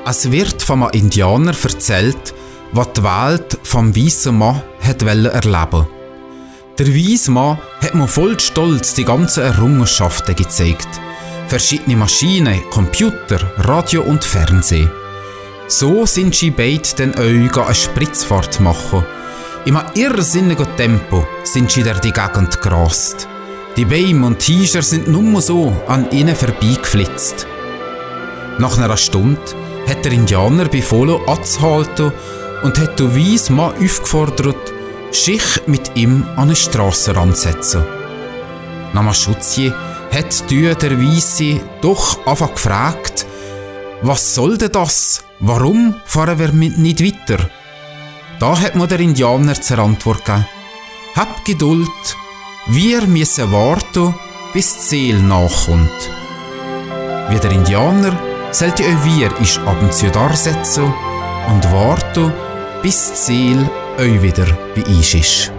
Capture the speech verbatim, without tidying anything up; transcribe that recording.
Es wird von einem Indianer erzählt, was die Welt vom weißen Mann hat erleben. Der weisse Mann hat mir voll stolz die ganzen Errungenschaften gezeigt. Verschiedene Maschinen, Computer, Radio und Fernsehen. So sind sie beide dann auch eine Spritzfahrt machen. Im irrsinnigen Tempo sind sie durch die Gegend gerast. Die Bäume und Tiger sind nur so an ihnen vorbeigeflitzt. Nach einer Stunde hat der Indianer befohlen, anzuhalten und hat den weisen Mann aufgefordert, sich mit ihm an eine Strassenrand zu setzen. Namashutsi hat der Weisse doch einfach gefragt, was soll denn das? Warum fahren wir nicht weiter? Da hat mir der Indianer zur Antwort gegeben: Hab Geduld, wir müssen warten, bis das Ziel nachkommt. Wie der Indianer sollte auch wir ins Abenteuer darsetzen und warten, bis das Ziel auch wieder bei uns ist.